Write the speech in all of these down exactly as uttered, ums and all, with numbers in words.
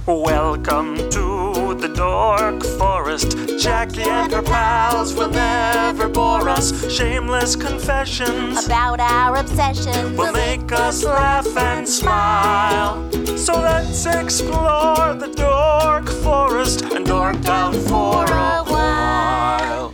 Welcome to the Dork Forest. Jackie and her pals will never bore us. Shameless confessions about our obsession will make us laugh and smile. So let's explore the Dork Forest and dork out for a while.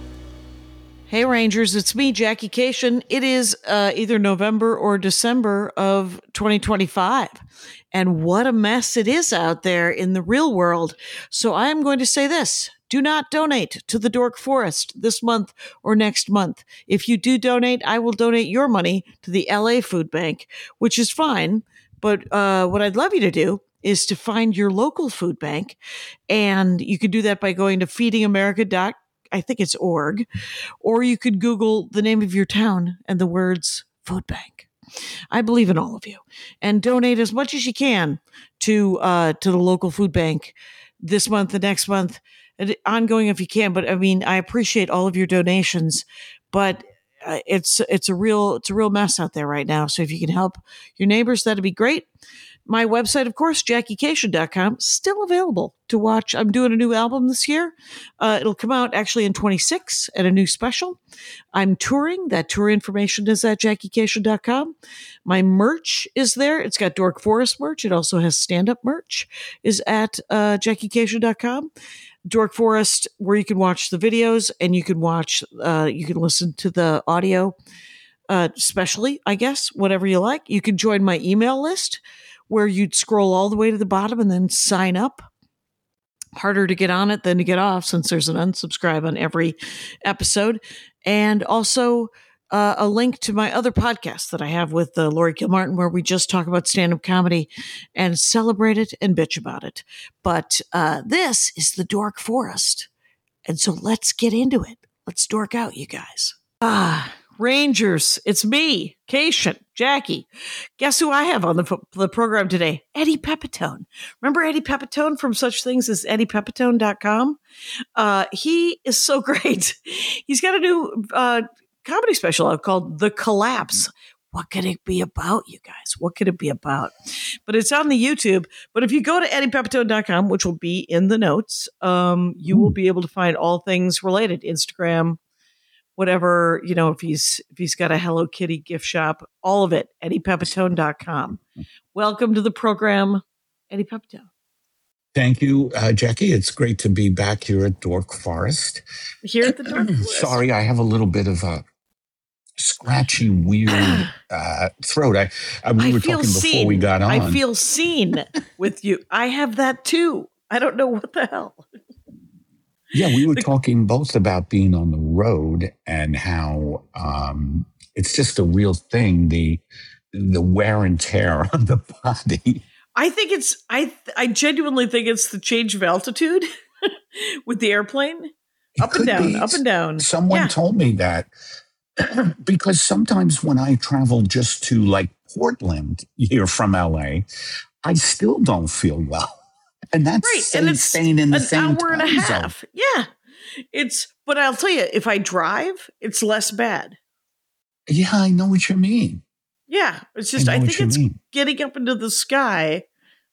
Hey Rangers, it's me, Jackie Cation. It is uh, either November or December of twenty twenty-five. And what a mess it is out there in the real world. So I am going to say this. Do not donate to the Dork Forest this month or next month. If you do donate, I will donate your money to the L A Food Bank, which is fine. But uh, what I'd love you to do is to find your local food bank. And you can do that by going to feeding america dot com. I think it's org, or you could Google the name of your town and the words food bank. I believe in all of you, and donate as much as you can to uh, to the local food bank this month, the next month, and ongoing if you can. But I mean, I appreciate all of your donations, but uh, it's it's a real it's a real mess out there right now. So if you can help your neighbors, that'd be great. My website, of course, jackie cation dot com, still available to watch. I'm doing a new album this year. Uh, it'll come out actually in twenty-six and a new special. I'm touring. That tour information is at jackie cation dot com. My merch is there. It's got Dork Forest merch. It also has stand-up merch, is at uh, jackie cation dot com. Dork Forest, where you can watch the videos and you can watch, uh, you can listen to the audio, uh, especially, I guess, whatever you like. You can join my email list, where you'd scroll all the way to the bottom and then sign up. Harder to get on it than to get off, since there's an unsubscribe on every episode. And also uh, a link to my other podcast that I have with uh, Lori Kilmartin, where we just talk about stand-up comedy and celebrate it and bitch about it. But uh, this is the Dork Forest. And so let's get into it. Let's dork out, you guys. Ah, Rangers, it's me, Cation, Jackie. Guess who I have on the, the program today? Eddie Pepitone. Remember Eddie Pepitone from such things as eddie pepitone dot com? Uh, he is so great. He's got a new uh, comedy special out called The Collapse. What could it be about, you guys? What could it be about? But it's on the YouTube. But if you go to eddie pepitone dot com, which will be in the notes, um, you will be able to find all things related. Instagram, whatever, you know, if he's if he's got a Hello Kitty gift shop, all of it, eddie pepitone dot com. Welcome to the program, Eddie Pepitone. Thank you, uh, Jackie. It's great to be back here at Dork Forest. Here at the Dork Forest. Sorry, I have a little bit of a scratchy, weird uh, throat. I, I we I were feel talking before seen. we got on. I feel seen with you. I have that too. I don't know what the hell. Yeah, we were talking both about being on the road and how um, it's just a real thing, the the wear and tear on the body. I think it's, I I genuinely think it's the change of altitude with the airplane. Up and down, be. up and down. Someone yeah. told me that because sometimes when I travel just to like Portland here from L A, I still don't feel well. And that's right. same, and it's staying in the an same hour and a time half. zone. Yeah. It's, but I'll tell you, if I drive, it's less bad. Yeah, I know what you mean. Yeah. It's just, I, I think it's mean. getting up into the sky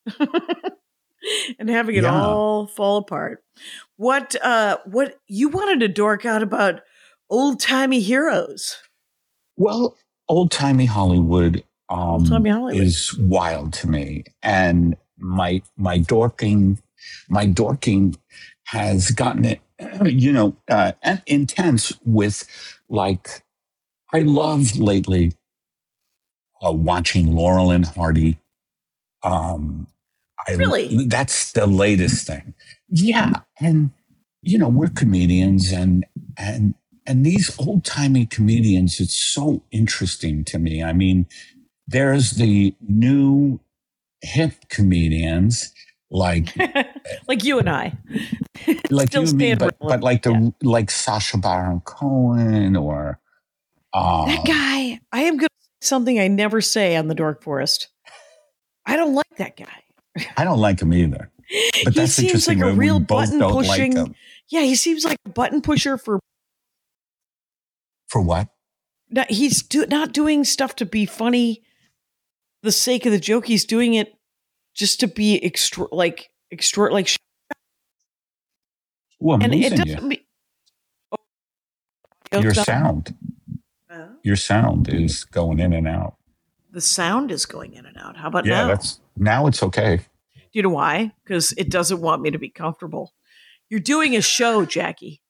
and having it Yeah. all fall apart. What, uh, what you wanted to dork out about old timey heroes. Well, old timey Hollywood, um, Old-timey Hollywood is wild to me. And my, my dorking, my dorking has gotten it, you know, uh, intense with like, I love lately uh, watching Laurel and Hardy. Um, I, Really? That's the latest thing. Yeah. And, you know, we're comedians and, and, and these old timey comedians, it's so interesting to me. I mean, there's the new hip comedians like, like you and I, like Still you and me, stand but, relevant. but like the, Yeah. like Sacha Baron Cohen or, uh, that guy. I am going to say something I never say on the Dork Forest. I don't like that guy. I don't like him either. But he that's seems interesting. like a when we real both button don't pushing. Like him. Yeah, he seems like a button pusher for. For what? Not, he's do, not doing stuff to be funny, the sake of the joke. He's doing it just to be extra, like extra like. Ooh, I'm And it losing doesn't you. mean Your sound, Uh, your sound is going in and out. the sound is going in and out. How about Yeah, now? that's now it's okay. Do you know why? Because it doesn't want me to be comfortable. You're doing a show, Jackie.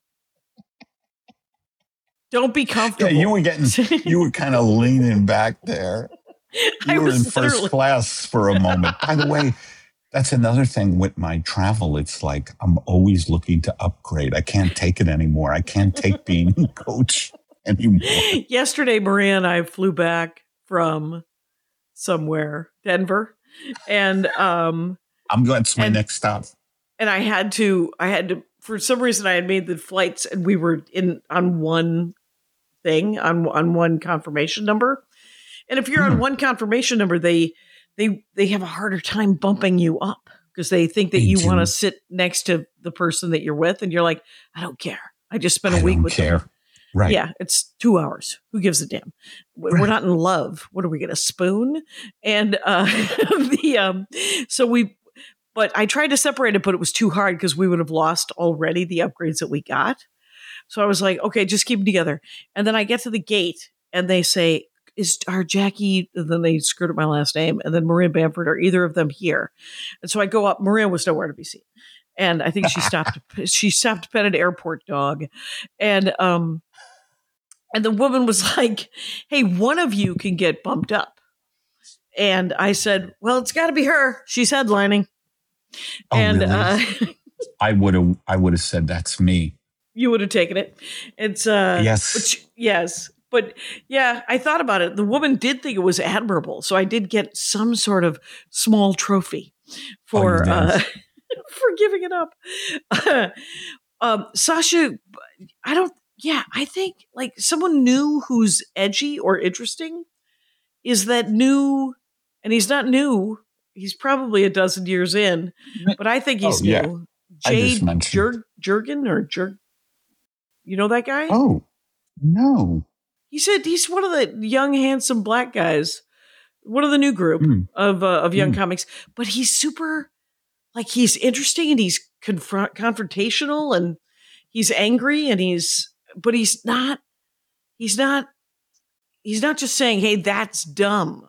Don't be Yeah, comfortable. you were getting, you were kind of leaning back there. I You were in was first literally- class for a moment. By the way, that's another thing with my travel. It's like I'm always looking to upgrade. I can't take it anymore. I can't take being a coach anymore. Yesterday, Maria and I flew back from somewhere, Denver, and um, I'm going. That's my And- next stop. and I had to, I had to, for some reason, I had made the flights, and we were in on one thing on on one confirmation number. And if you're on Hmm. one confirmation number, they they they have a harder time bumping you up because they think that They you do. want to sit next to the person that you're with, and you're like, I don't care. I just spent a I week don't with care. them. Right. Yeah, it's two hours. Who gives a damn? We're Right. not in love. What are we gonna spoon? And uh, the um, so we. But I tried to separate it, but it was too hard because we would have lost already the upgrades that we got. So I was like, okay, just keep them together. And then I get to the gate and they say, is our Jackie, and then they screwed up my last name, and then Maria Bamford, are either of them here? And so I go up. Maria was nowhere to be seen. And I think she stopped, she stopped to pet an airport dog. And, um, and the woman was like, hey, one of you can get bumped up. And I said, well, it's got to be her. She's headlining. Oh, and really? uh, I would have. I would have said that's me. you would have taken it. It's uh, Yes. but she- yes, but yeah, I thought about it. The woman did think it was admirable, so I did get some sort of small trophy for Oh, you uh, did? for giving it up. um, Sasha, I don't. Yeah, I think like someone new who's edgy or interesting is that new, and he's not new. He's probably a dozen years in, but I think he's Oh, yeah. new. I just Jade mentioned- Jur- Jurgen or Jurg. You know that guy? Oh no. He said he's one of the young, handsome black guys, one of the new group Mm. of uh, of young Mm. comics. But he's super, like he's interesting and he's confront confrontational and he's angry and he's, but he's not, he's not, he's not just saying, "Hey, that's dumb."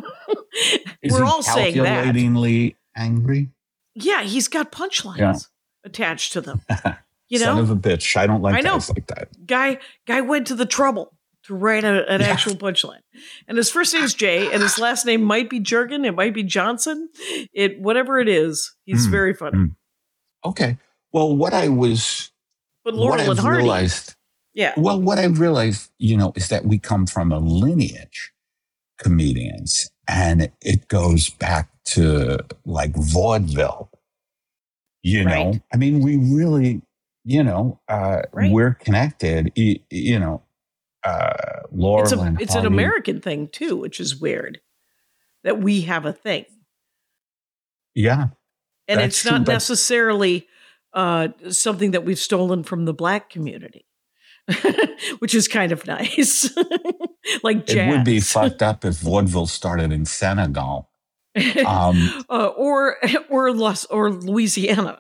Is We're he all saying that. calculatingly angry? Yeah, he's got punchlines Yeah. attached to them. You Son know, of a bitch. I don't like I know. guys like that. guy guy went to the trouble to write a, an Yeah. actual punchline, and his first name is Jay, and his last name might be Jurgen, it might be Johnson, it whatever it is. He's Mm, very funny. mm. Okay. Well, what I was, But what Laurel I've and Hardy, realized, yeah, well, what I realized, you know, is that we come from a lineage, comedians, and it goes back to like vaudeville. You know, Right. I mean, we really, you know, uh, Right. we're connected. You, you know, uh, Laurel it's a and it's an Hardy. American thing too, which is weird that we have a thing, Yeah. and That's it's true, not but- necessarily uh, something that we've stolen from the black community, which is kind of nice, like jazz. It would be fucked up if vaudeville started in Senegal. Um, uh, or or Los or Louisiana.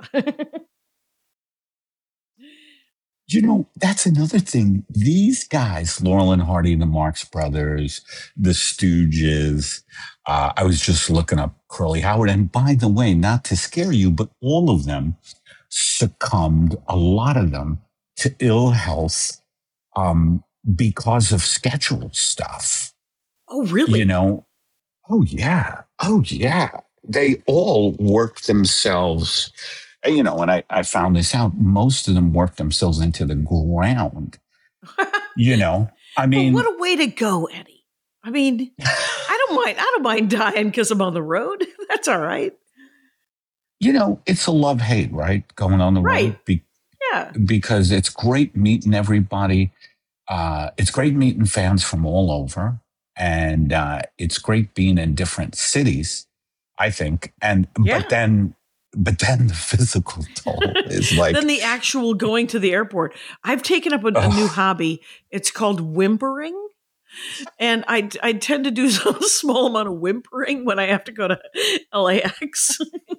You know, that's another thing. These guys, Laurel and Hardy, the Marx Brothers, the Stooges, uh, I was just looking up Curly Howard. And by the way, not to scare you, but all of them succumbed, a lot of them, to ill health um, because of schedule stuff. Oh, really? You know, oh, yeah. Oh, yeah. They all worked themselves. You know, and I, I found this out. Most of them worked themselves into the ground. You know, I mean, well, what a way to go, Eddie. I mean, I don't mind. I don't mind dying because I'm on the road. That's all right. you know, it's a love hate, right? Going on the road Right. Be- Yeah. because it's great meeting everybody. Uh, it's great meeting fans from all over, and uh, it's great being in different cities. I think, and Yeah. but then. But then the physical toll is like, Then the actual going to the airport. I've taken up a, a new Ugh. hobby. It's called whimpering. And I, I tend to do a small amount of whimpering when I have to go to L A X.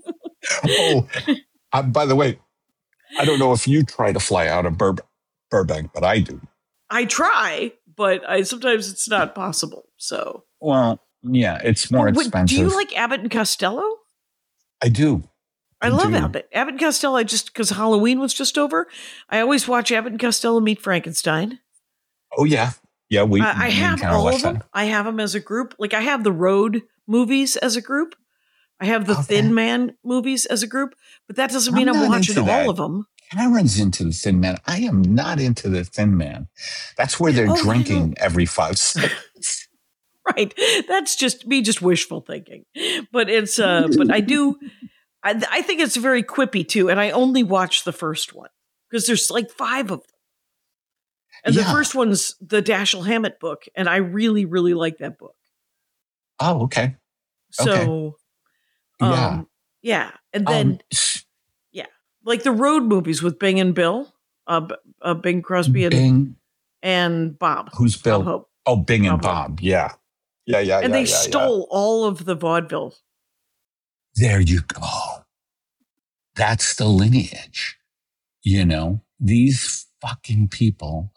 Oh, uh, by the way, I don't know if you try to fly out of Bur- Burbank, but I do. I try, but I sometimes it's not possible. So, Well, yeah, it's more Oh, wait, expensive. do you like Abbott and Costello? I do. I, I love do. Abbott. Abbott and Costello. I just because Halloween was just over. I always watch Abbott and Costello meet Frankenstein. Oh yeah, yeah. We. I, I we have kinda all watch of them. that. I have them as a group. Like I have the Road movies as a group. I have the Okay. Thin Man movies as a group, but that doesn't I'm mean I'm not watching into all that. of them. Cameron's into the Thin Man. I am not into the Thin Man. That's where they're Oh, I drinking know. every five seconds. Right. That's just me, just wishful thinking. But it's, uh, but I do, I, I think it's very quippy too. And I only watched the first one because there's like five of them. And the Yeah. first one's the Dashiell Hammett book. And I really, really like that book. Oh, okay. So, Yeah. um, yeah. And then, Um, s- like the Road movies with Bing and Bill, uh, B- uh Bing Crosby and, Bing. and Bob. Who's Bill? Bob Hope. Oh, Bing and Bob Hope. Bob. Yeah. Yeah, yeah, And yeah, they yeah, yeah. stole all of the vaudeville. There you go. That's the lineage. You know, these fucking people,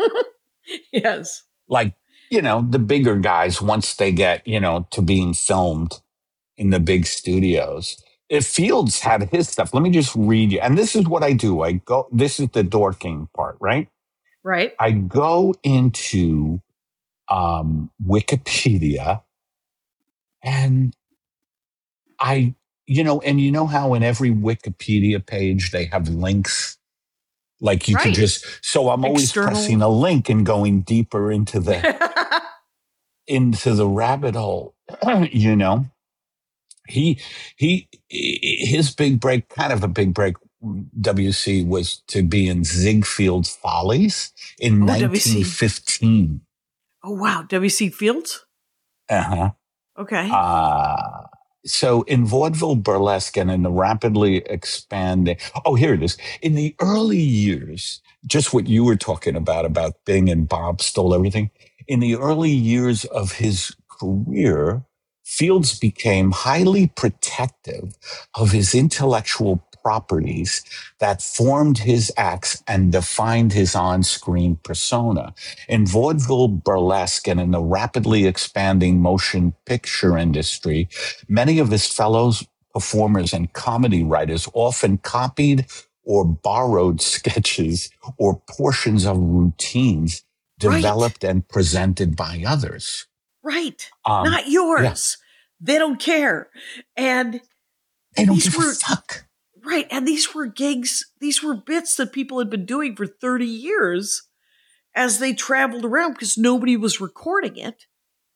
Yes. like, you know, the bigger guys, once they get, you know, to being filmed in the big studios. If Fields had his stuff, let me just read you. And this is what I do. I go, this is the dorking part, right? Right. I go into um, Wikipedia and I, you know, and you know how in every Wikipedia page they have links? Like you Right. can just, so I'm always External. pressing a link and going deeper into the, into the rabbit hole, you know? He, he, his big break, kind of a big break, W C, was to be in Ziegfeld's Follies in Oh, W C. nineteen fifteen. Oh, wow. W C Fields? Uh-huh. Okay. Uh, so in vaudeville burlesque and in the rapidly expanding, oh, here it is. In the early years, just what you were talking about, about Bing and Bob stole everything. In the early years of his career, Fields became highly protective of his intellectual properties that formed his acts and defined his on-screen persona. In vaudeville burlesque and in the rapidly expanding motion picture industry, many of his fellows performers and comedy writers often copied or borrowed sketches or portions of routines Right. developed and presented by others. Right. Um, Not yours. They don't care. And They don't these give were a fuck. right. And these were gigs, these were bits that people had been doing for thirty years as they traveled around because nobody was recording it.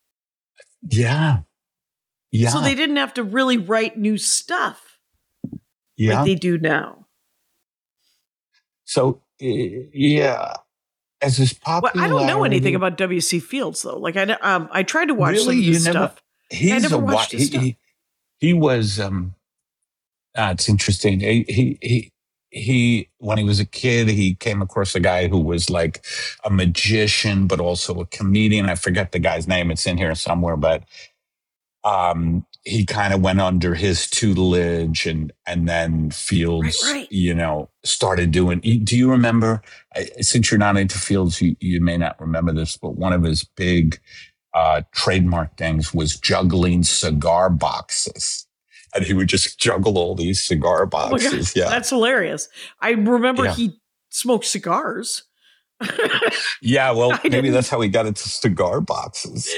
Yeah. Yeah. So they didn't have to really write new stuff yeah. like they do now. So, uh, yeah. As his Well, popularity. I don't know anything about W C Fields though. Like I, um, I tried to watch Really? some of You his never- stuff. He's I never a watched wa- his he, stuff. he, he was, um, ah, it's interesting. He, he, he, he, when he was a kid, he came across a guy who was like a magician, but also a comedian. I forget the guy's name. It's in here somewhere, but, um, he kind of went under his tutelage and, and then Fields, Right, right. you know, started doing, do you remember, I- since you're not into Fields, you, you may not remember this, but one of his big, uh, trademark things was juggling cigar boxes. And he would just juggle all these cigar Oh my God, boxes. yeah. that's hilarious. I remember Yeah. he smoked cigars. Yeah. Well, I maybe didn't- that's how he got into cigar boxes.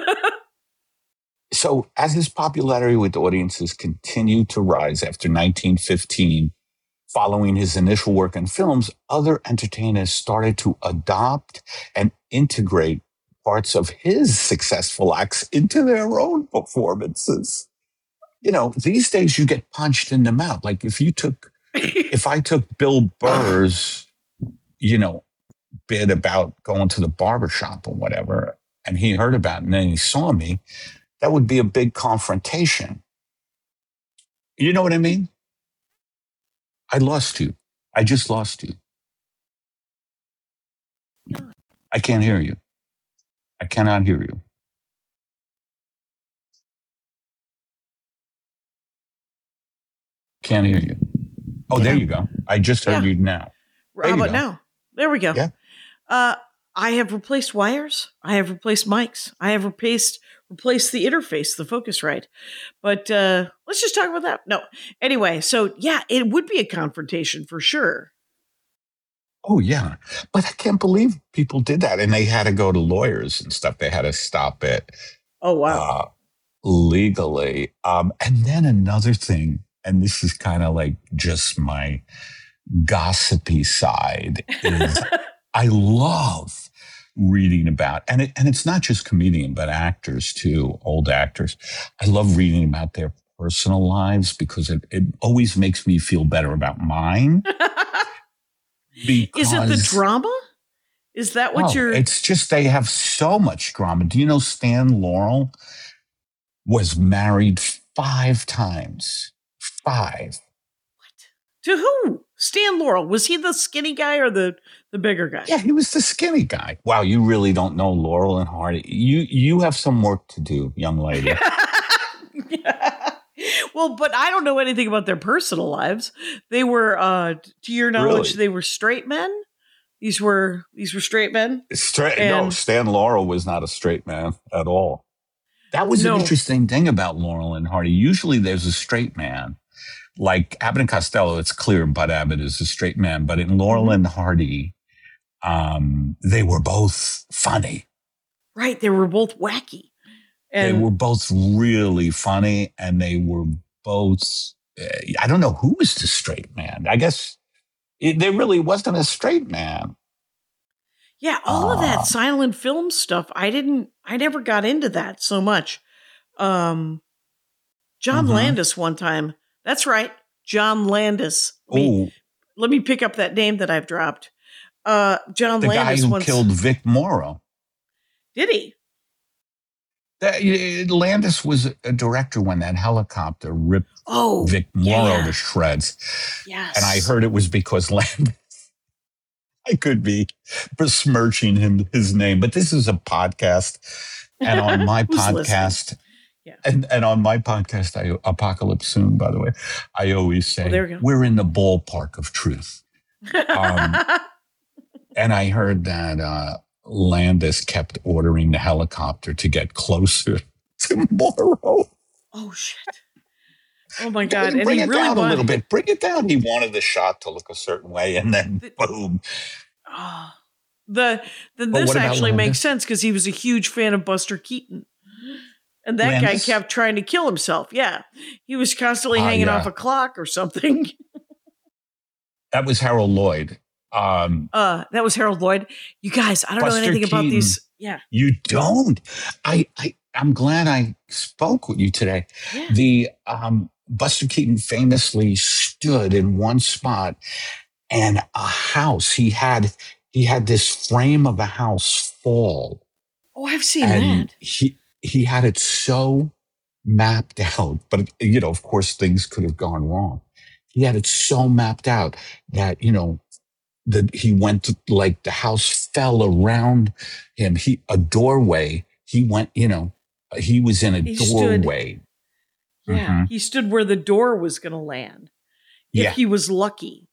So as his popularity with audiences continued to rise after nineteen fifteen, following his initial work in films, other entertainers started to adopt and integrate parts of his successful acts into their own performances. You know, these days you get punched in the mouth. Like if you took, if I took Bill Burr's, you know, bit about going to the barbershop or whatever, and he heard about it and then he saw me, that would be a big confrontation. You know what I mean? I lost you. I just lost you. I can't hear you. I cannot hear you. Can't hear you. Oh, Yeah. there you go. I just heard Yeah. you now. There How you about go. now? There we go. Yeah. Uh, I have replaced wires. I have replaced mics. I have replaced replaced the interface, the Focusrite. But uh, let's just talk about that. No. Anyway, so yeah, it would be a confrontation for sure. Oh, yeah. But I can't believe people did that. And they had to go to lawyers and stuff. They had to stop it Oh, wow. uh, legally. Um, and then another thing, and this is kind of like just my gossipy side, is I love reading about, and it, and it's not just comedian, but actors too, old actors. I love reading about their personal lives because it, it always makes me feel better about mine. Is it the Because- drama? Is that what Oh, you're... It's just they have so much drama. Do you know Stan Laurel was married five times? Five. To who? Stan Laurel. Was he the skinny guy or the, the bigger guy? Yeah, he was the skinny guy. Wow, you really don't know Laurel and Hardy. You you have some work to do, young lady. Well, but I don't know anything about their personal lives. They were, uh, to your knowledge, Really? they were straight men. These were these were straight men. Straight, no, And- Stan Laurel was not a straight man at all. That was No. an interesting thing about Laurel and Hardy. Usually there's a straight man. Like Abbott and Costello, it's clear Bud Abbott is a straight man. But in Laurel Mhm. and Hardy, um, they were both funny. Right. They were both wacky. They And were both really funny, and they were both, uh, I don't know who was the straight man. I guess it, there really wasn't a straight man. yeah, all of Ah. that silent film stuff, I didn't, I never got into that so much. Um, John Mhm. Landis one time. That's right. John Landis. Let me, Oh, let me pick up that name that I've dropped. Uh, John the guy Landis who once. killed Vic Morrow. Did he? That, uh, Landis was a director when that helicopter ripped Oh, Vic Morrow yeah. to shreds. Yes. And I heard it was because Landis, I could be besmirching him, his name, but this is a podcast. And on my Who's podcast, Yeah. and, and on my podcast, I, Apocalypse Soon, by the way, I always say, Oh, there we go. we're in the ballpark of truth. Um, And I heard that uh, Landis kept ordering the helicopter to get closer to Morrow. oh shit! Oh my god! And Bring he it really down a wanted. little bit. Bring it down. He wanted the shot to look a certain way, and then boom. Oh. The then But this what about actually makes Landis? sense because he was a huge fan of Buster Keaton, and that Landis? guy kept trying to kill himself. Yeah, he was constantly Ah, hanging yeah. off a clock or something. That was Harold Lloyd. Um, Uh, that was Harold Lloyd. You guys, I don't know Buster anything about Keaton. these. Yeah, you don't. I, I I'm glad I spoke with you today. yeah. The um, Buster Keaton famously stood in one spot, and a house. He had he had this frame of a house fall, Oh, I've seen and that. he he had it so mapped out. But you know, of course, things could have gone wrong. He had it so mapped out that you know that he went to, like the house fell around him. He a doorway. He went. You know, he was in a He stood- doorway. Yeah, Mhm. he stood where the door was going to land. If Yeah. he was lucky.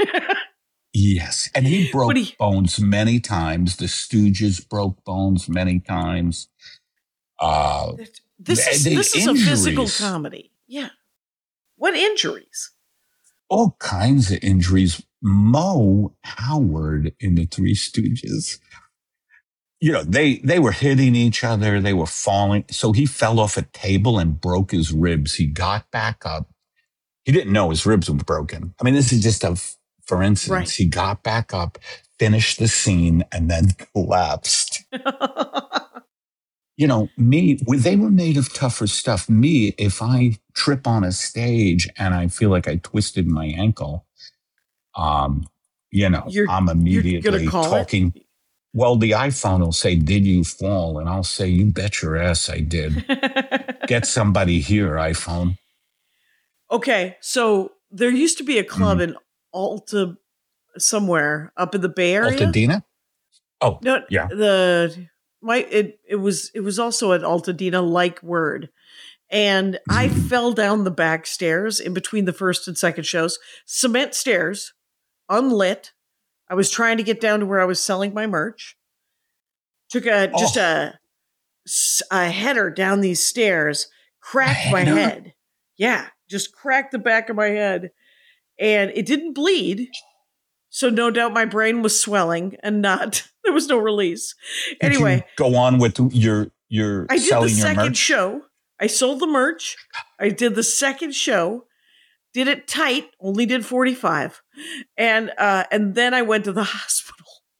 Yes. And he broke But he- bones many times. The Stooges broke bones many times. Uh, This The- is the this is a physical injuries. comedy. Yeah. What injuries? all kinds of injuries. Mo Howard in the Three Stooges, you know, they, they were hitting each other. They were falling. So he fell off a table and broke his ribs. He got back up. He didn't know his ribs were broken. I mean, this is just a, for instance, Right. he got back up, finished the scene, and then collapsed. You know, me, well, they were made of tougher stuff. Me, if I trip on a stage and I feel like I twisted my ankle, um, you know, You're- I'm gonna immediately call it? talking. Well, the iPhone will say, "Did you fall?" And I'll say, "You bet your ass I did." Get somebody here, iPhone. Okay, so there used to be a club Mm-hmm. in Alta somewhere up in the Bay Area. Altadena? Oh, No, yeah. the my it it was it was also an Altadena like word, And I fell down the back stairs in between the first and second shows. Cement stairs, unlit. I was trying to get down to where I was selling my merch. Took a Oh. just a, a header down these stairs, cracked A my header? head. Yeah, just cracked the back of my head. And it didn't bleed. So no doubt my brain was swelling and not, there was no release. Did you Anyway, go on with your your I did the selling your second merch. show. I sold the merch. I did the second show. Did it tight. Only did forty-five, and uh, and then I went to the hospital.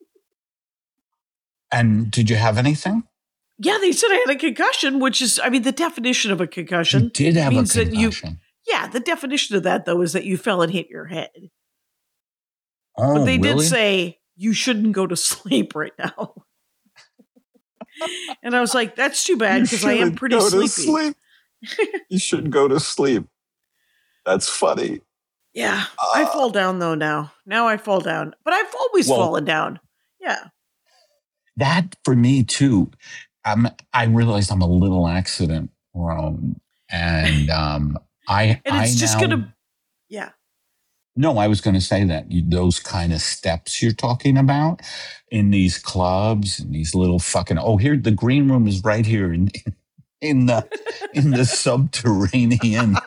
And did you have anything? Yeah, they said I had a concussion, which is, I mean, the definition of a You concussion. did have a means that you- concussion. Yeah, the definition of that though is that you fell and hit your head. Oh, But they really? did say you shouldn't go to sleep right now. And I was like, that's too bad because I am pretty sleepy. You shouldn't go to sleep. That's funny. Yeah, I Uh, fall down though now. Now I fall down, but I've always Well- fallen down. Yeah. That for me too. Um, I realized I'm a little accident prone, and um, I And it's I just now, gonna, yeah. No, I was going to say that you, those kind of steps you're talking about in these clubs and these little fucking. Oh, here the green room is right here in in the in the subterranean.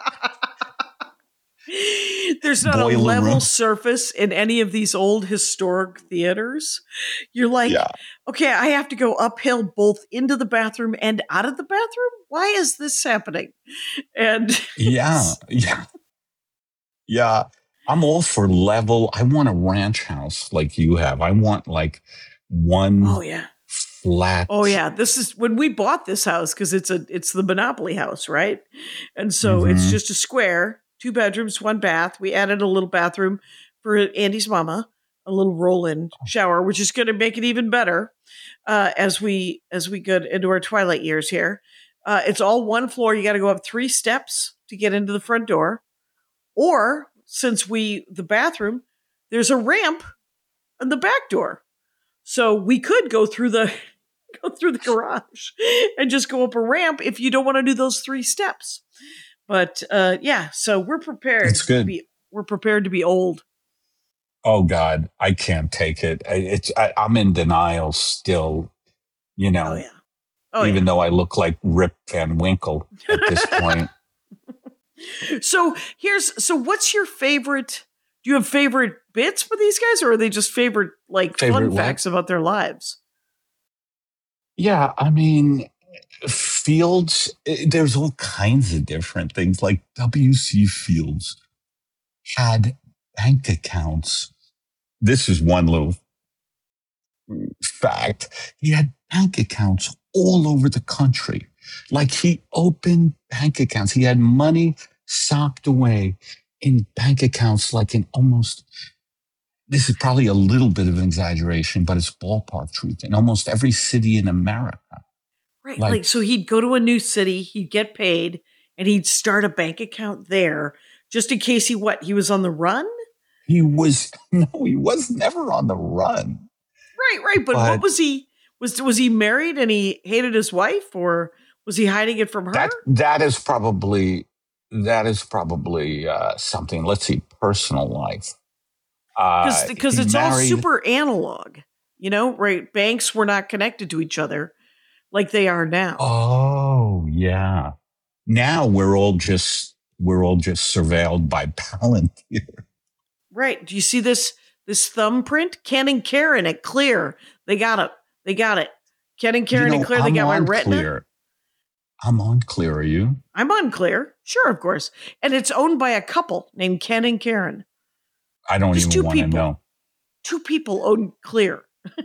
There's not a Boiler level room. surface in any of these old historic theaters. You're like, Yeah. okay, I have to go uphill both into the bathroom and out of the bathroom. Why is this happening? And Yeah, yeah, yeah. I'm all for level. I want a ranch house like you have. I want like one oh yeah, flat. oh yeah. This is when we bought this house because it's a it's the Monopoly house, right? And so it's Mhm. just a square, two bedrooms, one bath. We added a little bathroom for Andy's mama, a little roll-in shower, which is going to make it even better uh, as we as we get into our twilight years here. Uh, it's all one floor. You got to go up three steps to get into the front door, or since we the bathroom, there's a ramp on the back door, so we could go through the go through the garage and just go up a ramp if you don't want to do those three steps. But uh, yeah, so we're prepared. It's good. To be, we're prepared to be old. Oh God, I can't take it. I, it's I, I'm in denial still. You know, Oh yeah. Oh even yeah. though I look like Rip Van Winkle at this point. So here's so what's your favorite? Do you have favorite bits for these guys, or are they just favorite like Favorite fun what? facts about their lives? Yeah, I mean, Fields. eh, There's all kinds of different things. Like W C Fields had bank accounts. This is one little fact. He had bank accounts all over the country. Like he opened bank accounts. He had money socked away in bank accounts, like in almost, this is probably a little bit of an exaggeration, but it's ballpark truth, in almost every city in America. Right. Like- Like, so he'd go to a new city, he'd get paid, and he'd start a bank account there just in case he what? He was on the run? He was, no, he was never on the run. Right, right. But, But- what was he was was he married and he hated his wife, or was he hiding it from her? That, that is probably, that is probably uh, something, let's see, personal life. Uh, Because he it's all married- super analog, you know, right? Banks were not connected to each other like they are now. Oh, yeah. Now we're all just, we're all just surveilled by Palantir. Right. Do you see this this thumbprint? Ken and Karen at Clear. They got it. They got it. Ken and Karen You know, at Clear, they I'm got my on retina. Clear. I'm on Clear, are you? I'm on Clear. Sure, of course. And it's owned by a couple named Ken and Karen. I don't Just two even want to people. know. Two people own Clear.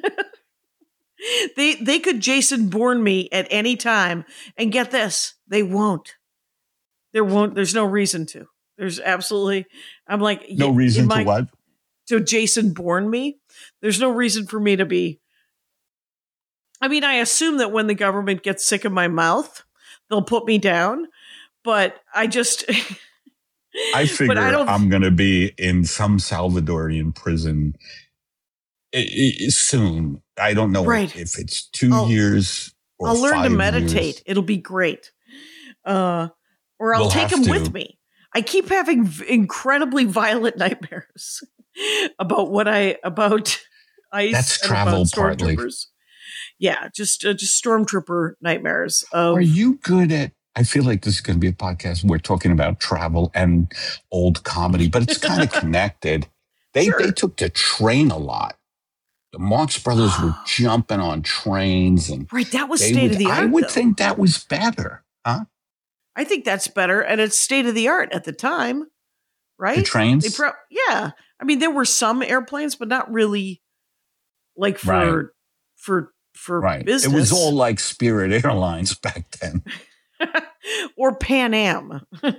they they could Jason Bourne me at any time, and get this, they won't. There won't. There's no reason to. There's absolutely. I'm like No y- reason in to my- what? to Jason Bourne me. There's no reason for me to be. I mean, I assume that when the government gets sick of my mouth, they'll put me down. But I just. I figure I don't- I'm going to be in some Salvadorian prison i- i- soon. I don't know Right. if it's 2 I'll- years or I'll learn to five meditate. years. It'll be great. Uh, or I'll We'll take have him to. with me. I keep having v- incredibly violent nightmares about what I about ice That's and travel about partly. stormtroopers. Yeah, just uh, just stormtrooper nightmares. Of, Are you good at? I feel like this is going to be a podcast. We're talking about travel and old comedy, but it's kind of connected. They Sure. they took the train a lot. The Marx Brothers were jumping on trains, and right? That was they state would, of the art. I would though. think that was better, huh? I think that's better, and it's state of the art at the time, right? The trains. They pro- yeah. I mean, there were some airplanes, but not really like for Right. for for Right. business. It was all like Spirit Airlines back then. or Pan Am.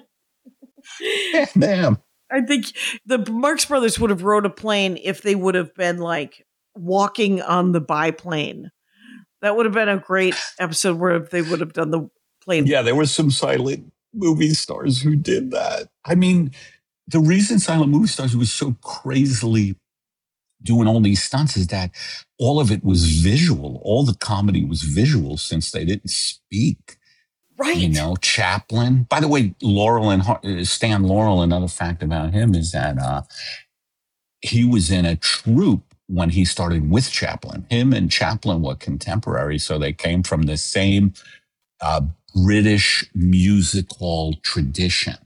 Damn. I think the Marx Brothers would have rode a plane if they would have been like walking on the biplane. That would have been a great episode where they would have done the plane. Yeah, there were some silent movie stars who did that. I mean, the reason silent movie stars was so crazily doing all these stunts is that all of it was visual. All the comedy was visual since they didn't speak. Right. You know, Chaplin. By the way, Laurel and Har- Stan Laurel, another fact about him is that uh, he was in a troupe when he started with Chaplin. Him and Chaplin were contemporaries, so they came from the same uh, British musical tradition.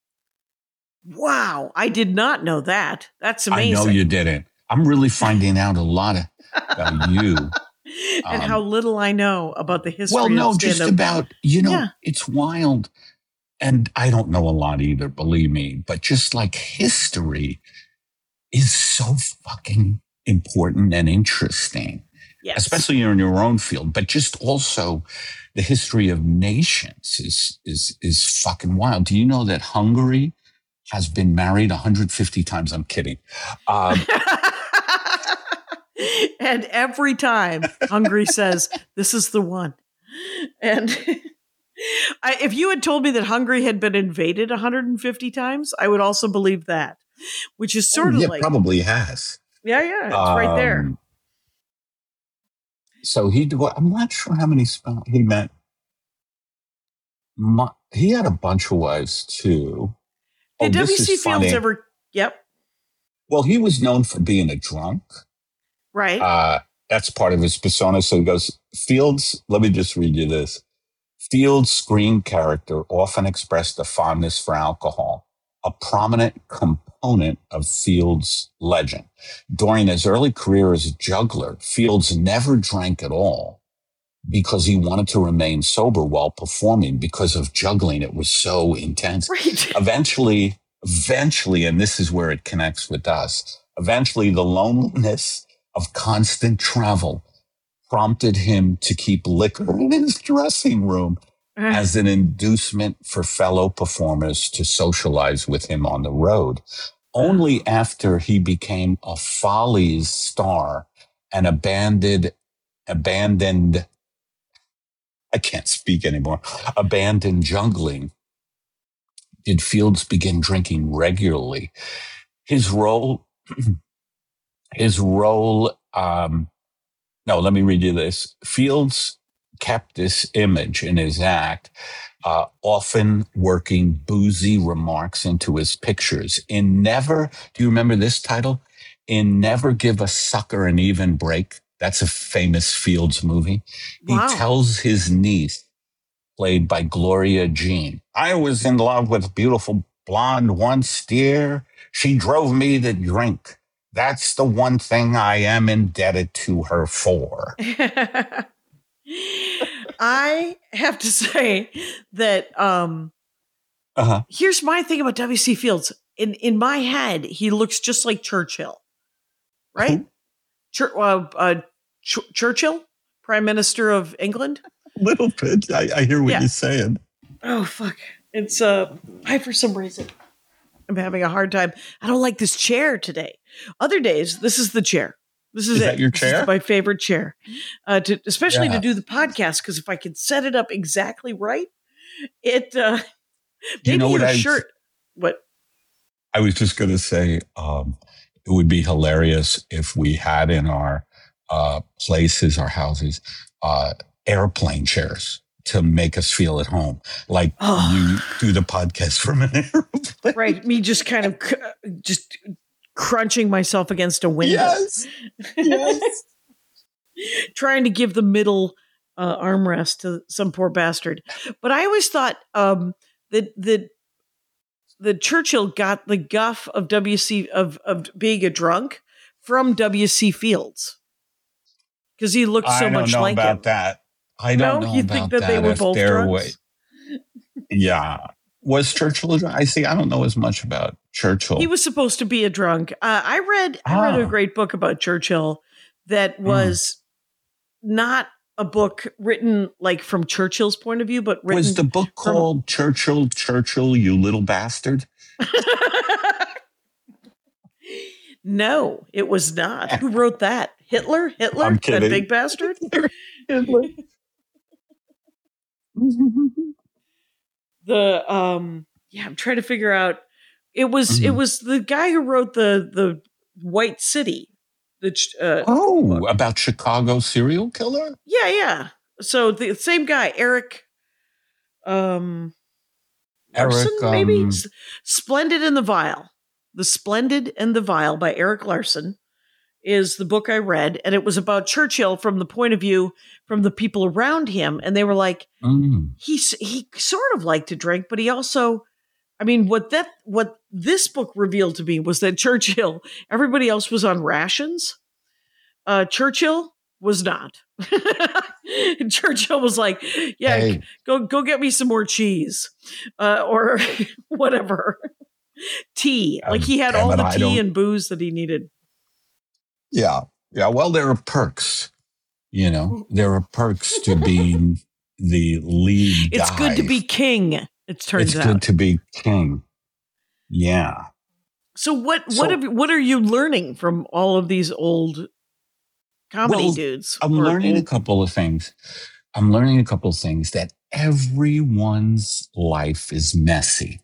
Wow. I did not know that. That's amazing. I know you didn't. I'm really finding out a lot of, about you. and Um, how little I know about the history Well, no, of just stand-up. about, you know, Yeah. it's wild. And I don't know a lot either, believe me, but just like history is so fucking important and interesting, Yes. especially in your own field, but just also the history of nations is, is, is fucking wild. Do you know that Hungary has been married one hundred fifty times? I'm kidding. Um, and every time Hungary says, this is the one. And I, if you had told me that Hungary had been invaded one hundred fifty times, I would also believe that, which is sort of yeah, like, probably has. yeah, yeah, it's right there. Um, So he, well, I'm not sure how many spell he met. My, he had a bunch of wives too. Oh, Did this W C is Fields funny. ever, yep, Well, he was known for being a drunk. right. Uh, that's part of his persona. So he goes, Fields, let me just read you this. Fields' screen character often expressed a fondness for alcohol, a prominent component of Fields' legend. During his early career as a juggler, Fields never drank at all because he wanted to remain sober while performing because of juggling. It was so intense. right. Eventually, eventually, and this is where it connects with us, eventually the loneliness of constant travel prompted him to keep liquor in his dressing room as an inducement for fellow performers to socialize with him on the road. Only after he became a Follies star and abandoned, abandoned, I can't speak anymore, abandoned juggling, did Fields begin drinking regularly. His role, his role, um, no, let me read you this. Fields kept this image in his act, uh, often working boozy remarks into his pictures. In Never, do you remember this title? In Never Give a Sucker an Even Break. That's a famous Fields movie. Wow. He tells his niece, played by Gloria Jean, I was in love with a beautiful blonde once, dear. She drove me to drink. That's the one thing I am indebted to her for. I have to say that um, Uh-huh. here's my thing about W C Fields. In in my head, he looks just like Churchill, right? Who? Chur- uh, uh, Ch- Churchill, Prime Minister of England. Little bit. I, I hear what Yeah. you're saying. Oh fuck! It's uh, I for some reason I'm having a hard time. I don't like this chair today. Other days, this is the chair. This is, Is it. that your This chair? is my favorite chair, uh, to especially Yeah. to do the podcast, because if I can set it up exactly right, it uh, Do you maybe know what your I- shirt. What? I was just going to say, um, it would be hilarious if we had in our uh, places, our houses, uh, airplane chairs. to make us feel at home, like Oh. you do the podcast from an airplane. Right. Me just kind of c- just crunching myself against a window. Yes. Yes. Trying to give the middle uh, armrest to some poor bastard. But I always thought um, that that that Churchill got the guff of W C of of being a drunk from W C Fields because he looked so I don't much know like about him. that. I don't No? know You about think that they were if both they're drunks? way- Yeah. Was Churchill a drunk? I see. I don't know as much about Churchill. He was supposed to be a drunk. Uh, I read I read a Ah. great book about Churchill that was not a book written like from Churchill's point of view, but written Was the book from- called Churchill, Churchill, You Little Bastard? No, it was not. Who wrote that? Hitler? Hitler? I'm That kidding. big bastard? the um yeah, I'm trying to figure out. It was it Mhm. was the guy who wrote the the White City. The ch- uh, Oh, about Chicago serial killer? yeah, yeah. So the same guy, Eric um Larson, Eric, maybe? um, S- Splendid and the Vile. The Splendid and the Vile by Eric Larson is the book I read, and it was about Churchill from the point of view from the people around him, and they were like, mm, he s- he sort of liked to drink, but he also, I mean, what that what this book revealed to me was that Churchill, everybody else was on rations. Uh, Churchill was not. Churchill was like, yeah, Hey. go go get me some more cheese, uh, or whatever. Tea, Um, like he had damn all it, the I tea don't- and booze that he needed. yeah. Yeah. Well, there are perks. You know, there are perks to being the lead It's guy. good to be king. It turns It's out. good to be king. Yeah. So what So- what have, what are you learning from all of these old comedy Well, dudes? I'm Or learning a old- couple of things. I'm learning a couple of things that everyone's life is messy.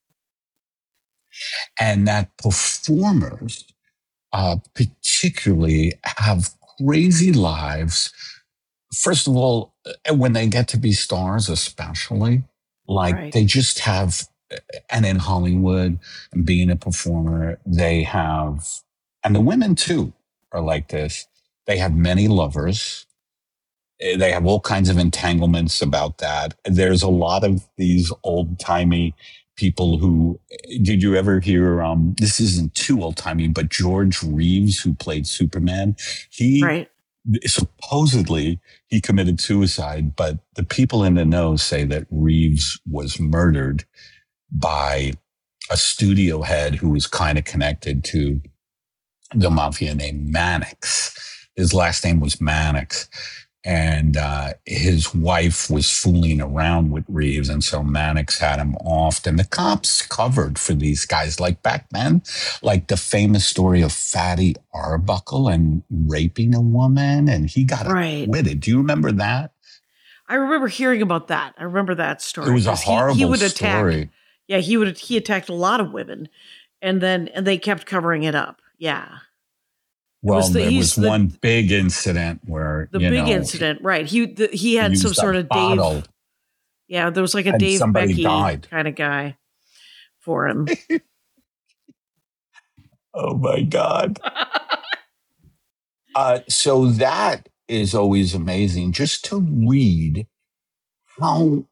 And that performers, uh, particularly, have crazy lives. First of all, uh, when they get to be stars, especially, like Right. they just have, and in Hollywood, and being a performer, they have, and the women too are like this. They have many lovers. Eh, They have all kinds of entanglements about that. There's a lot of these old timey people who, did you ever hear, um, this isn't too old timey, but George Reeves, who played Superman, he right? supposedly he committed suicide, but the people in the know say that Reeves was murdered by a studio head who was kind of connected to the mafia named Mannix. His last name was Mannix. And uh, his wife was fooling around with Reeves. And so Mannix had him off. And the cops covered for these guys. Like back then, like the famous story of Fatty Arbuckle and raping a woman. And he got Right. acquitted. Do you remember that? I remember hearing about that. I remember that story. It was a 'Cause he- horrible he, would attack. story. Yeah, he would. He attacked a lot of women, and then and they kept covering it up. Yeah, Well, was the- there he's was the- one big incident where, the you big know, incident. Right. He the, he had some used a sort of bottle. Dave. Yeah, there was like a And Dave somebody Becky died. kind of guy for him. Oh my God. Uh, so that is always amazing just to read how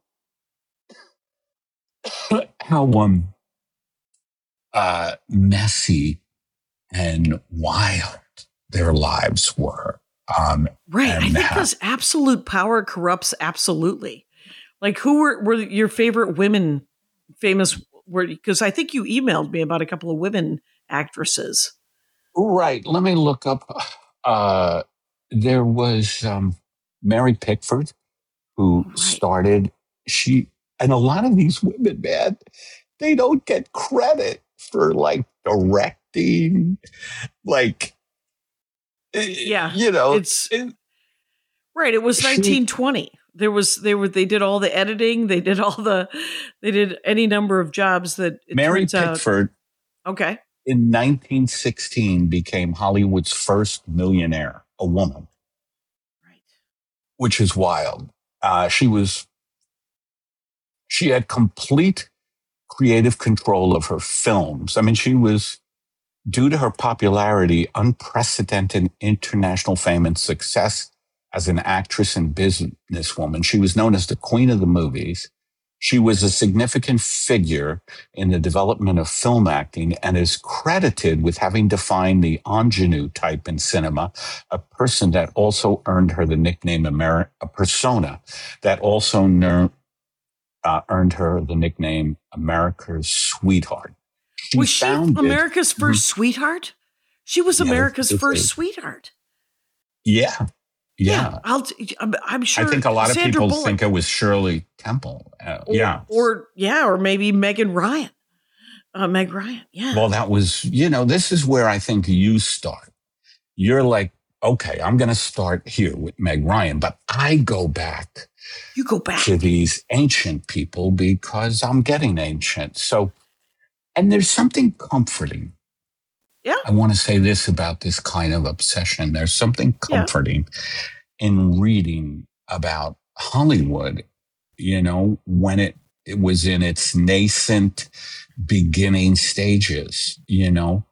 how um uh messy and wild their lives were. Um Right. I And think how- because absolute power corrupts absolutely. Like, who were, were your favorite women famous? Were because I think you emailed me about a couple of women actresses. right. Let me look up uh there was um Mary Pickford who Right. started she and a lot of these women, man, they don't get credit for like directing, like eh, Yeah, you know, It's it- right. It was She- nineteen twenty. There was they were they did all the editing. They did all the they did any number of jobs that it Mary turns out. Pickford Okay. in nineteen sixteen became Hollywood's first millionaire, a woman, Right. which is wild. Uh, she was She had complete creative control of her films. I mean, she was, due to her popularity, unprecedented international fame and success as an actress and businesswoman. She was known as the queen of the movies. She was a significant figure in the development of film acting and is credited with having defined the ingenue type in cinema, a person that also earned her the nickname Ameri- a persona that also ner- uh, earned her the nickname America's Sweetheart. She was she founded, America's first Mhm. sweetheart? She was Yeah, America's this first is- sweetheart. Yeah. Yeah. I'll. T- I'm, I'm sure. I think a lot of Sandra people Bullock, think it was Shirley Temple. Uh, or, yeah. or yeah, or maybe Megan Ryan. Uh, Meg Ryan. Yeah. Well, that was, you know, this is where I think you start. You're like, okay, I'm going to start here with Meg Ryan, but I go back you go back. to these ancient people because I'm getting ancient. So, and there's something comforting. Yeah. I want to say this about this kind of obsession. There's something comforting in reading about Hollywood, you know, when it, it was in its nascent beginning stages, you know,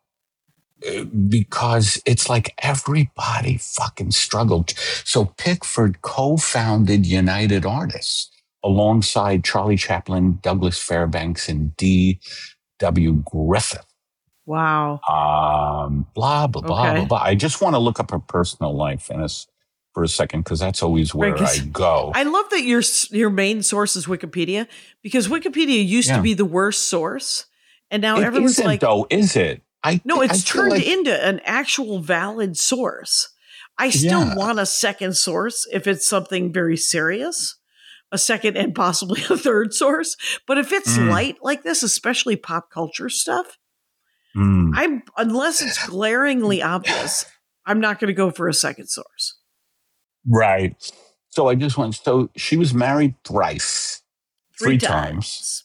because it's like everybody fucking struggled. So Pickford co-founded United Artists alongside Charlie Chaplin, Douglas Fairbanks, and D W Griffith. Wow. Um, blah, blah, blah, Okay. blah, blah. I just want to look up her personal life in a, for a second, because that's always where Right, 'cause I go. I love that your your main source is Wikipedia, because Wikipedia used Yeah. to be the worst source, and now It everyone's isn't, like, though, is it? I no, I it's feel turned like- into an actual valid source. I still Yeah. want a second source if it's something very serious, a second and possibly a third source. But if it's Mm. light like this, especially pop culture stuff, Mm. I'm unless it's glaringly obvious, I'm not going to go for a second source. Right. So I just want, so she was married thrice, three, times.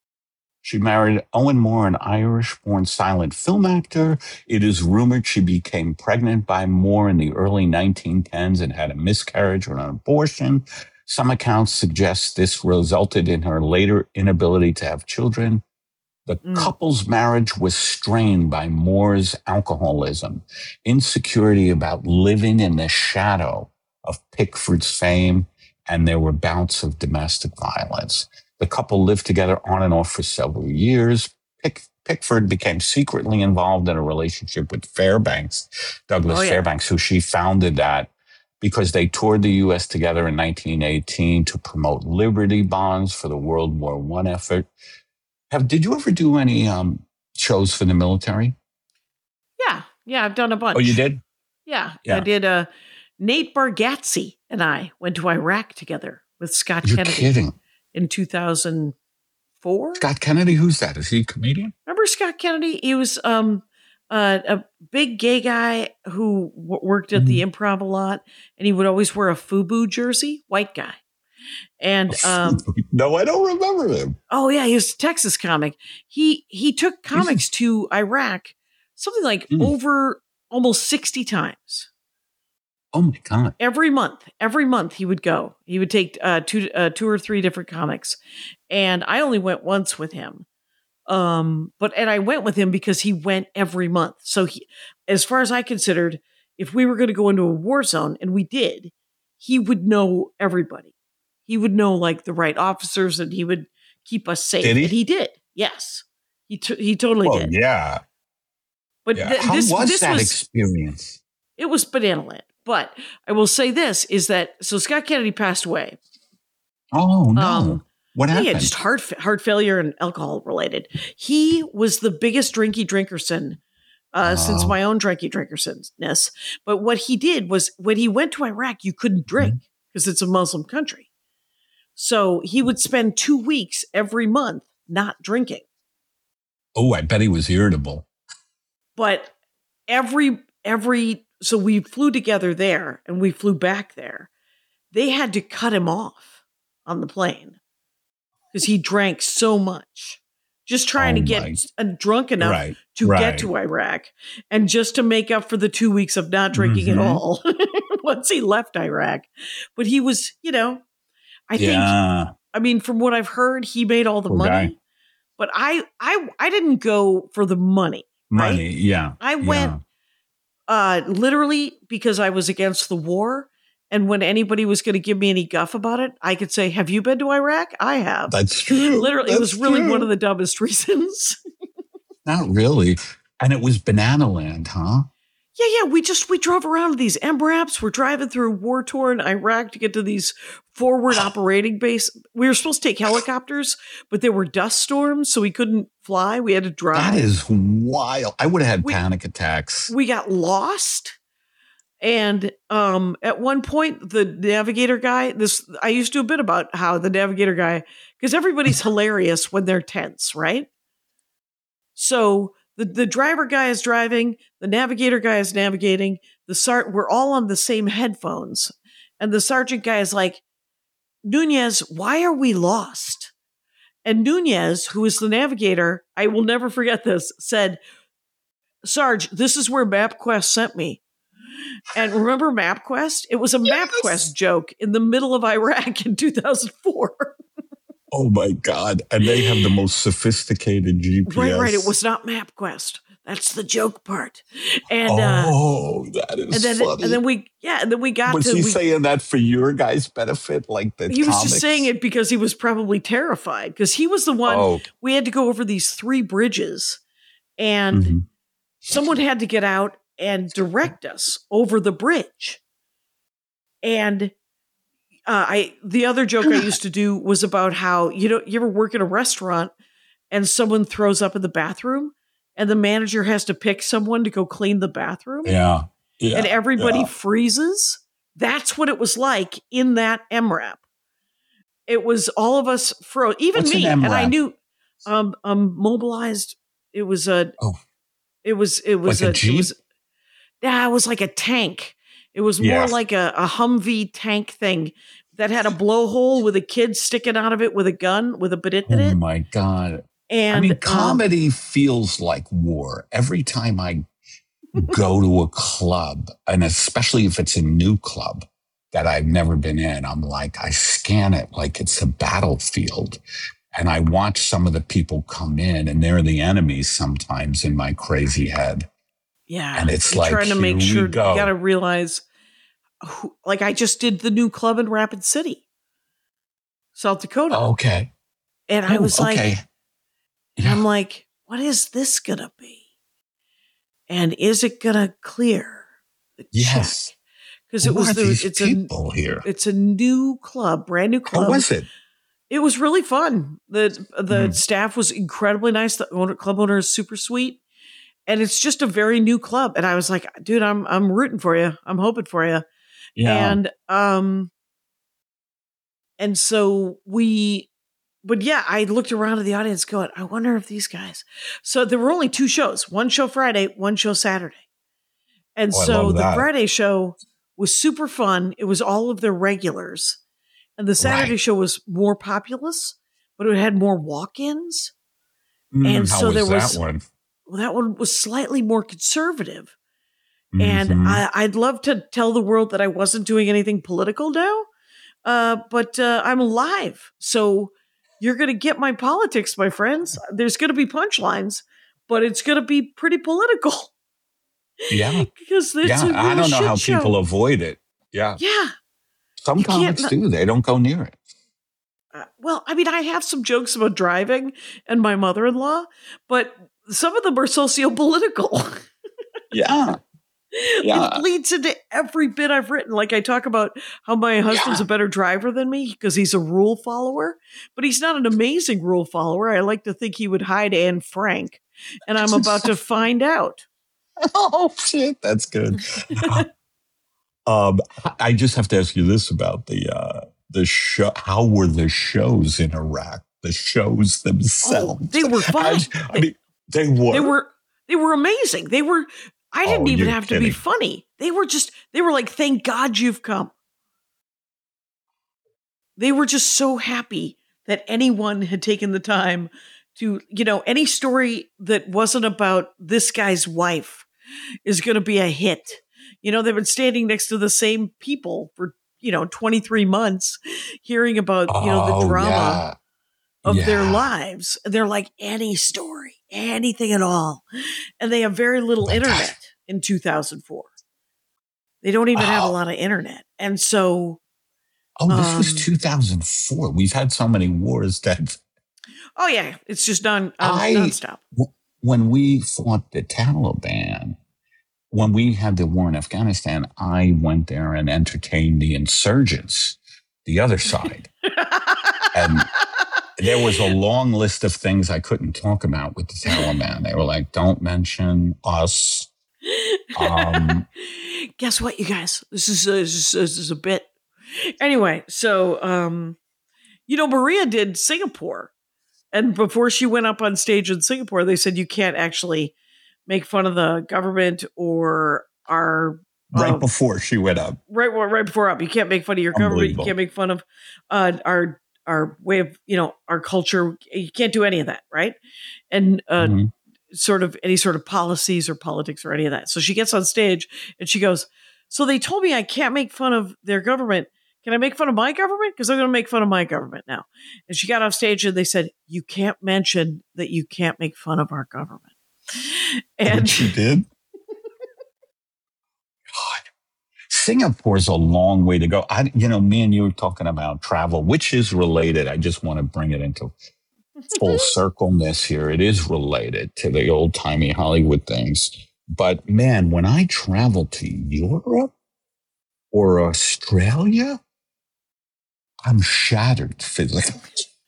She married Owen Moore, an Irish-born silent film actor. It is rumored she became pregnant by Moore in the early nineteen tens and had a miscarriage or an abortion. Some accounts suggest this resulted in her later inability to have children. The Mm. couple's marriage was strained by Moore's alcoholism, insecurity about living in the shadow of Pickford's fame, and there were bouts of domestic violence. The couple lived together on and off for several years. Pick, Pickford became secretly involved in a relationship with Fairbanks, Douglas Oh, yeah. Fairbanks, who she founded that because they toured the U S together in nineteen eighteen to promote Liberty bonds for the World War One effort. Have did you ever do any um, shows for the military? Yeah, yeah, I've done a bunch. Oh, you did? Yeah, Yeah. I did. Uh, Nate Bargatze and I went to Iraq together with Scott You're Kennedy kidding. in two thousand four. Scott Kennedy, who's that? Is he a comedian? Remember Scott Kennedy? He was um, uh, a big gay guy who w- worked at the Mm-hmm. Improv a lot, and he would always wear a FUBU jersey, white guy. And um, No, I don't remember him. oh yeah, he was a Texas comic. He he took comics to Iraq something like Mm. over almost sixty times. Oh my God. Every month, every month he would go. He would take uh, two, uh, two or three different comics, and I only went once with him. Um, but and I went with him because he went every month. So he, as far as I considered, if we were going to go into a war zone, and we did, he would know everybody. He would know like the right officers, and he would keep us safe. Did he? And he did. Yes, he t- he totally Oh, did. yeah. But yeah. th- How this was this that was experience? it was banana land. But I will say this is that so Scott Kennedy passed away. Oh, no. Um, what He happened? had just heart fa- heart failure and alcohol related. He was the biggest drinky drinkerson uh, since Oh. my own drinky drinkersonness. But what he did was when he went to Iraq, you couldn't drink Mm-hmm. because it's a Muslim country. So he would spend two weeks every month not drinking. Oh, I bet he was irritable. But every every so we flew together there and we flew back there. They had to cut him off on the plane because he drank so much, just trying Oh to get my- uh, drunk enough Right. to right. get to Iraq and just to make up for the two weeks of not drinking Mhm. at all once he left Iraq. But he was, you know, I think yeah. I mean, from what I've heard, he made all the Poor money. guy. But I, I, I didn't go for the money. Right? Money, yeah. I yeah. went uh, literally because I was against the war. And when anybody was going to give me any guff about it, I could say, have you been to Iraq? I have. That's true. Literally, That's it was really true. one of the dumbest reasons. Not really. And it was Banana Land, huh? Yeah, yeah. We just, we drove around with these M RAPs. We're driving through war-torn Iraq to get to these forward operating base. We were supposed to take helicopters, but there were dust storms, so we couldn't fly. We had to drive. That is wild. I would have had We- panic attacks. We got lost. And um, at one point, the navigator guy, this I used to do a bit about how the navigator guy, because everybody's hilarious when they're tense, right? So the, the driver guy is driving, the navigator guy is navigating, the sar- we're all on the same headphones. And the sergeant guy is like, Nunez, why are we lost? And Nunez, who is the navigator, I will never forget this, said, Sarge, this is where MapQuest sent me. And remember MapQuest? It was a Yes. MapQuest joke in the middle of Iraq in two thousand four. Oh my God. And they have the most sophisticated G P S. Right, right. It was not MapQuest. That's the joke part. And uh, oh, that is and then funny. and then we yeah, and then we got was to he we, saying that for your guys' benefit? Like the he was comics? just saying it because he was probably terrified because he was the one Oh, we had to go over these three bridges and mhm. someone had to get out and direct us over the bridge. And uh, I, the other joke I used to do was about how, you know, you ever work in a restaurant and someone throws up in the bathroom and the manager has to pick someone to go clean the bathroom yeah. yeah. and everybody yeah. freezes. That's what it was like in that M RAP. It was all of us froze, even What's me. an And I M RAP? knew, um, um, mobilized. It was a, Oh. it was, it was Like a a, Jeep? it was, yeah, it was like a tank. It was more Yeah. like a, a Humvee tank thing that had a blowhole with a kid sticking out of it with a gun with a bidet in Oh it. my God. And I mean, um, comedy feels like war. Every time I go to a club, and especially if it's a new club that I've never been in, I'm like, I scan it like it's a battlefield. And I watch some of the people come in, and they're the enemies sometimes in my crazy head. yeah, and it's you're like, trying to make here we sure go. you got to realize. Who, like I just did the new club in Rapid City, South Dakota, Okay. and I Oh, was like, okay. and I'm like, what is this gonna be? And is it gonna clear the Yes. Because it Who was are the these it's a people here? it's a new club, brand new club. How was it? It was really fun. The the Mhm. staff was incredibly nice. The owner, club owner is super sweet. And it's just a very new club. And I was like, dude, I'm I'm rooting for you. I'm hoping for you. Yeah. And um and so we but yeah, I looked around at the audience going, I wonder if these guys. So there were only two shows, one show Friday, one show Saturday. And Oh, I so love the that. Friday show was super fun. It was all of their regulars. And the Saturday Right. show was more populous, but it had more walk-ins. Mm, and how so was there that was- one? Well, that one was slightly more conservative. And Mhm. I, I'd love to tell the world that I wasn't doing anything political now, uh, but uh, I'm alive. So you're going to get my politics, my friends. There's going to be punchlines, but it's going to be pretty political. Yeah. because it's Yeah. a real I don't know shit how show. people avoid it. Yeah. Yeah. Some You can't comics not- do. They don't go near it. Uh, well, I mean, I have some jokes about driving and my mother-in-law, but some of them are socio-political. Yeah. Yeah. It bleeds into every bit I've written. Like I talk about how my husband's Yeah. a better driver than me because he's a rule follower, but he's not an amazing rule follower. I like to think he would hide Anne Frank, and I'm about to find out. Oh shit, that's good. um, I just have to ask you this about the uh, the show. How were the shows in Iraq? The shows Oh, themselves. they were fine. I, I mean, they were. They were they were amazing. They were. I didn't Oh, even you're have to kidding. be funny. They were just. They were like, "Thank God you've come." They were just so happy that anyone had taken the time to, you know, any story that wasn't about this guy's wife is going to be a hit. You know, they've been standing next to the same people for you know, twenty-three months hearing about, Oh, you know, the drama yeah. of Yeah. their lives. They're like, any story, anything at all. And they have very little But internet that- in two thousand four. They don't even have a Oh. lot of internet. And so, Oh, this was Um, two thousand four. We've had so many wars that oh yeah, it's just non, um, I- nonstop. when we fought the Taliban, when we had the war in Afghanistan, I went there and entertained the insurgents, the other side. And there was a long list of things I couldn't talk about with the Taliban. They were like, don't mention us. Um, Guess what, you guys? This is, a, this is this is a bit. Anyway, so um, you know, Maria did Singapore, and before she went up on stage in Singapore, they said you can't actually make fun of the government or our right uh, before she went up. right right before up. You can't make fun of your government. You Unbelievable. can't make fun of uh, our our way of you know our culture. You can't do any of that, right? And uh, Mhm. sort of any sort of policies or politics or any of that. So she gets on stage and she goes, so they told me I can't make fun of their government. Can I make fun of my government? Because I'm going to make fun of my government now. And she got off stage and they said, you can't mention that you can't make fun of our government. And And she did. God, Singapore's a long way to go. I, you know, me and you were talking about travel, which is related. I just want to bring it into full circleness here. It is related to the old timey Hollywood things. But man, when I travel to Europe or Australia, I'm shattered physically.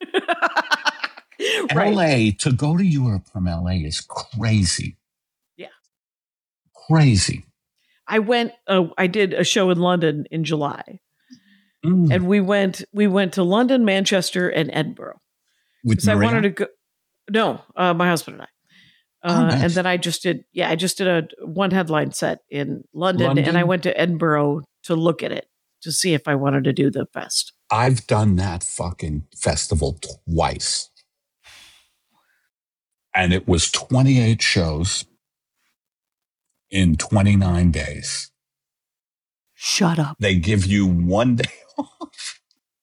right. L A, to go to Europe from L A is crazy. Yeah. Crazy. I went, uh, I did a show in London in July Mm. and we went, we went to London, Manchester and Edinburgh. With Because I Maria? wanted to go. No, uh, my husband and I. Uh, Oh, nice. And then I just did, yeah, I just did a one headline set in London, London? and I went to Edinburgh to look at it to see if I wanted to do the fest. I've done that fucking festival twice. And it was twenty-eight shows in twenty-nine days. Shut up. They give you one day off.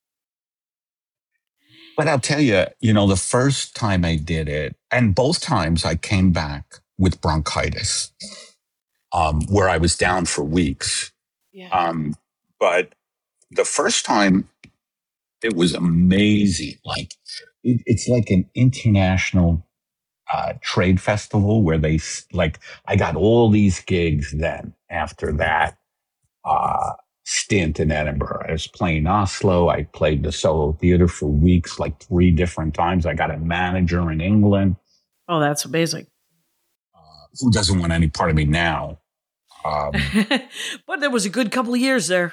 But I'll tell you, you know, the first time I did it, and both times I came back with bronchitis, um, where I was down for weeks. Yeah. Um, but the first time, it was amazing. Like, it, it's like an international uh, trade festival where they, s- like, I got all these gigs then after that uh, stint in Edinburgh. I was playing Oslo. I played the solo theater for weeks, like three different times. I got a manager in England Oh, that's amazing. who doesn't want any part of me now. Um, But there was a good couple of years there.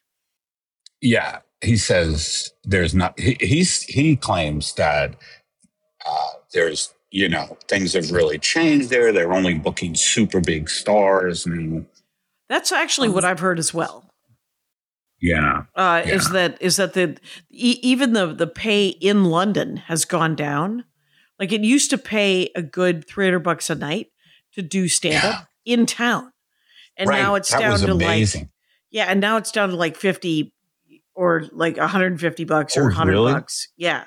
yeah, he says there's not, he, he's, he claims that uh, there's, you know, things have really changed there. They're only booking super big stars. And That's actually what I've heard as well. yeah, Uh, Is Yeah. that is that the e- even the the pay in London has gone down. Like it used to pay a good three hundred bucks a night to do stand up in town, and right. now it's that down was to amazing. like yeah, and now it's down to like fifty or like one hundred fifty bucks or Oh, one hundred really? bucks. Yeah.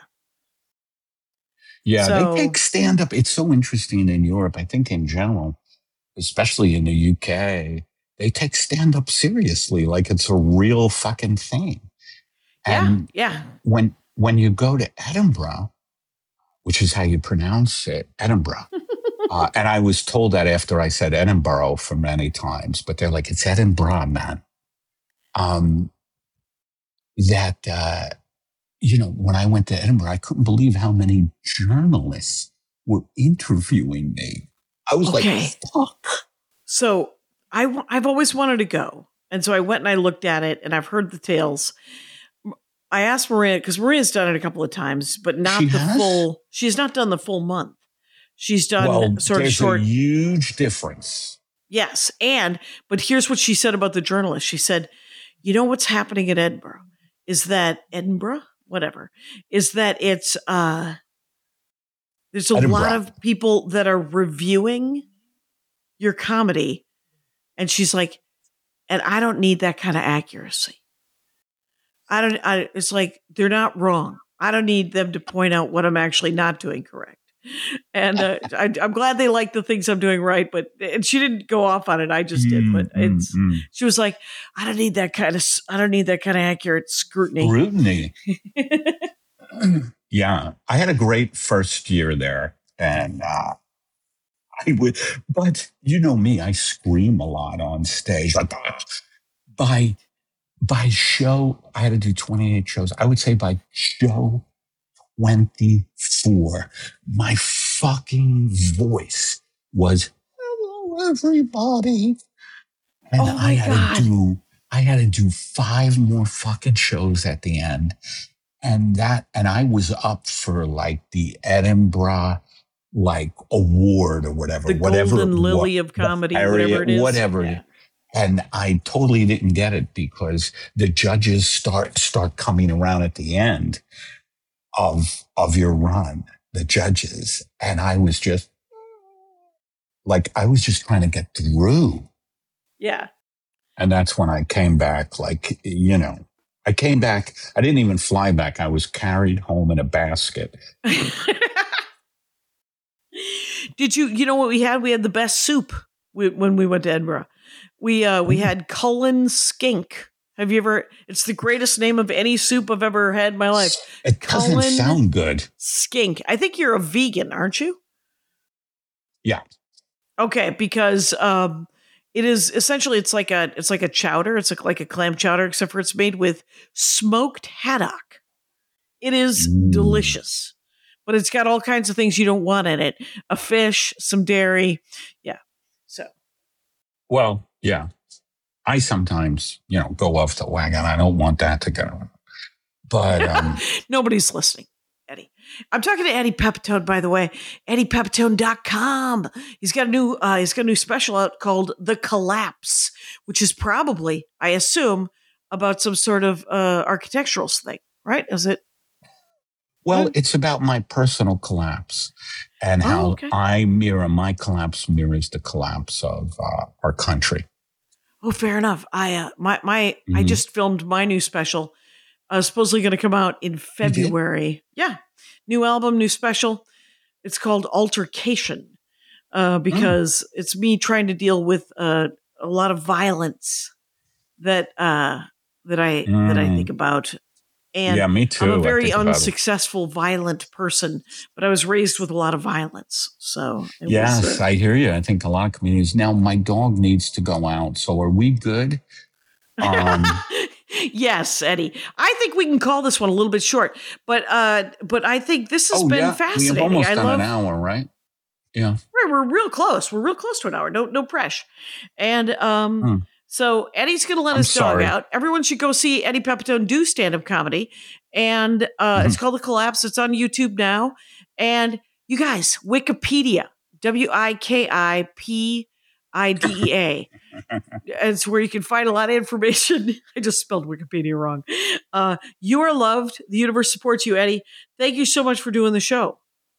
Yeah, So- they take stand up. It's so interesting in Europe. I think in general, especially in the U K, they take stand up seriously, like it's a real fucking thing. And yeah. Yeah. when when you go to Edinburgh, which is how you pronounce it, Edinburgh. uh, and I was told that after I said Edinburgh for many times, but they're like, it's Edinburgh, man. Um, that, uh, you know, when I went to Edinburgh, I couldn't believe how many journalists were interviewing me. I was Okay. like, fuck. So I w- I've always wanted to go, and so I went and I looked at it, and I've heard the tales. M- I asked Maria because Maria's done it a couple of times, but not She the has? full. She's not done the full month. She's done Well, sort of there's short. a huge difference. Yes, and but here's what she said about the journalist. She said, "You know what's happening in Edinburgh is that Edinburgh, whatever, is that it's uh, there's a Edinburgh. lot of people that are reviewing your comedy." And she's like, and I don't need that kind of accuracy. I don't, I, it's like, they're not wrong. I don't need them to point out what I'm actually not doing correct. And uh, I, I'm glad they like the things I'm doing right, but and she didn't go off on it. I just did, but it's. Mm, mm. She was like, "I don't need that kind of. I don't need that kind of accurate scrutiny." Scrutiny. Yeah, I had a great first year there, and uh, I would. But you know me, I scream a lot on stage. Like ah. by by show, I had to do twenty-eight shows. I would say by show twenty-four, my fucking voice was "Hello, everybody," and Oh my I had God. to do I had to do five more fucking shows at the end, and that and I was up for like the Edinburgh like award or whatever, The whatever Golden it Lily wa- of comedy, the area- whatever it is. whatever. Yeah. And I totally didn't get it because the judges start start coming around at the end of of your run, the judges, and I was just like I was just trying to get through. Yeah. And that's when I came back, like, you know, I came back. I didn't even fly back. I was carried home in a basket. Did you, you know what we had? We had the best soup we, when we went to Edinburgh. We, uh, we had Cullen Skink. Have you ever, it's the greatest name of any soup I've ever had in my life. It doesn't Cullen sound good. Skink. I think you're a vegan, aren't you? Yeah. Okay. Because, um, it is essentially, it's like a, it's like a chowder. It's like, like a clam chowder, except for it's made with smoked haddock. It is Mm. delicious, but it's got all kinds of things you don't want in it. A fish, some dairy. Yeah. So. Well, yeah. I sometimes, you know, go off the wagon. I don't want that to go. But um, Nobody's listening, Eddie. I'm talking to Eddie Pepitone, by the way. Eddie Pepitone dot com. He's got a new uh, he's got a new special out called The Collapse, which is probably, I assume, about some sort of uh, architectural thing, right? Is it? well, it's about my personal collapse and Oh, how okay. I mirror my collapse mirrors the collapse of uh, our country. Oh, fair enough. I uh, my my I Mhm. just filmed my new special. Uh, supposedly going to come out in February. Yeah, new album, new special. It's called Altercation uh, because it's me trying to deal with uh, a lot of violence that uh, that I that I Mm. think about. And Yeah, me too. I'm a I very think about it. unsuccessful, violent person, but I was raised with a lot of violence. So it Yes, was, uh, I hear you. I think a lot of communities. Now, my dog needs to go out. So are we good? Um, yes, Eddie. I think we can call this one a little bit short, but uh, but I think this has oh, been yeah. We have fascinating. almost I done love. an hour, right? Yeah. We're, we're real close. We're real close to an hour. No, no pressure. And um, Hmm. so Eddie's going to let I'm his dog sorry. out. Everyone should go see Eddie Pepitone do stand up comedy, and uh, Mhm. it's called The Collapse. It's on YouTube now. And you guys, Wikipedia, W I K I P I D E A. It's where you can find a lot of information. I just spelled Wikipedia wrong. Uh, you are loved. The universe supports you, Eddie. Thank you so much for doing the show.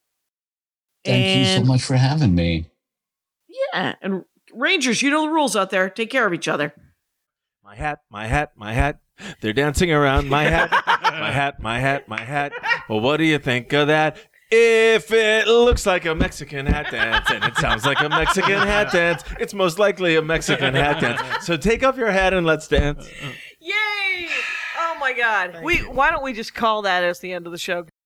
Thank you And- so much for having me. Yeah, and Rangers, you know the rules out there. Take care of each other. My hat, my hat, my hat. They're dancing around my hat, my hat, my hat, my hat. Well, what do you think of that? If it looks like a Mexican hat dance and it sounds like a Mexican hat dance, it's most likely a Mexican hat dance. So take off your hat and let's dance. Yay! Oh my God. We why don't we just call that as the end of the show?